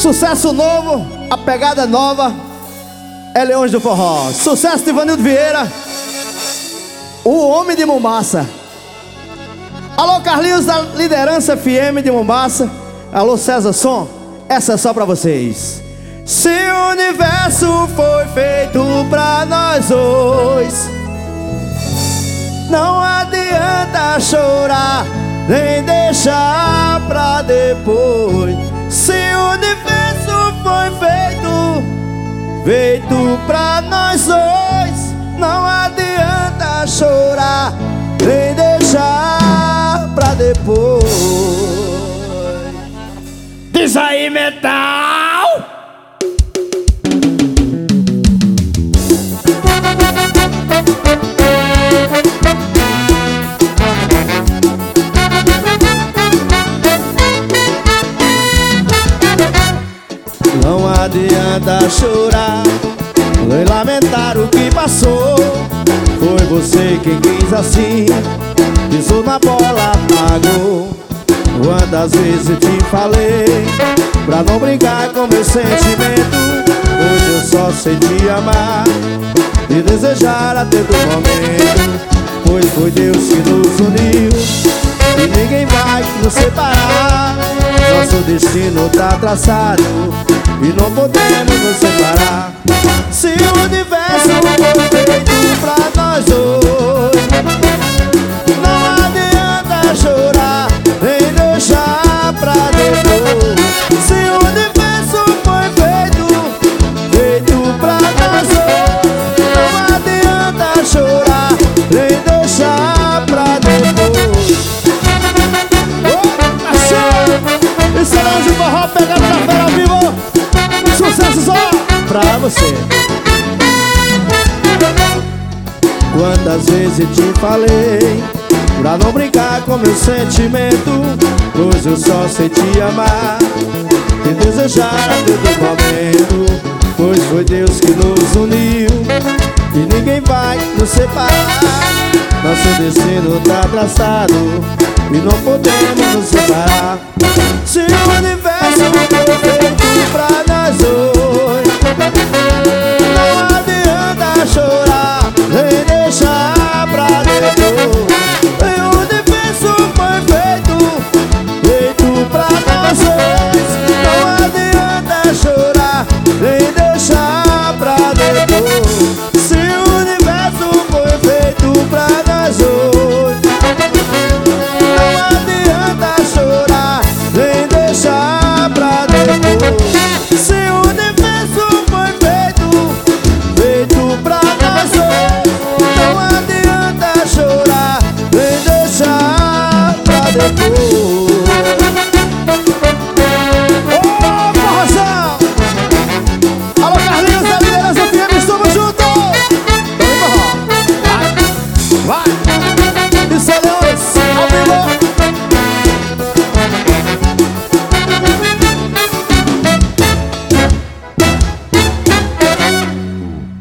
Sucesso novo, a pegada nova é Leões do Forró. Sucesso de Ivanildo Vieira, o homem de Mombaça. Alô Carlinhos da Liderança FM de Mombaça. Alô César Som, essa é só pra vocês. Se o universo foi feito pra nós dois, não adianta chorar, nem deixar pra depois. Se o universo foi feito pra nós dois, não adianta chorar, nem deixar pra depois. Diz aí, metal! Não adianta chorar, nem lamentar o que passou. Foi você quem quis assim, pisou na bola, apagou. Quantas vezes eu te falei pra não brincar com meu sentimento. Hoje eu só sei te amar e desejar a todo momento. Pois foi Deus que nos uniu e ninguém vai nos separar. Nosso destino tá traçado e não podemos nos separar. Se o universo foi feito pra nós dois, não adianta chorar, nem deixar pra depois. Se o universo foi feito pra nós dois, não adianta chorar, nem deixar pra depois. Oh, esse é o Leões do Forró pegando na fera ao vivo. Sucesso só pra você. Quantas vezes eu te falei pra não brincar com meu sentimento. Hoje eu só sei te amar e desejar a todo momento. Pois foi Deus que nos uniu e ninguém vai nos separar. Nosso destino tá traçado e não podemos nos separar.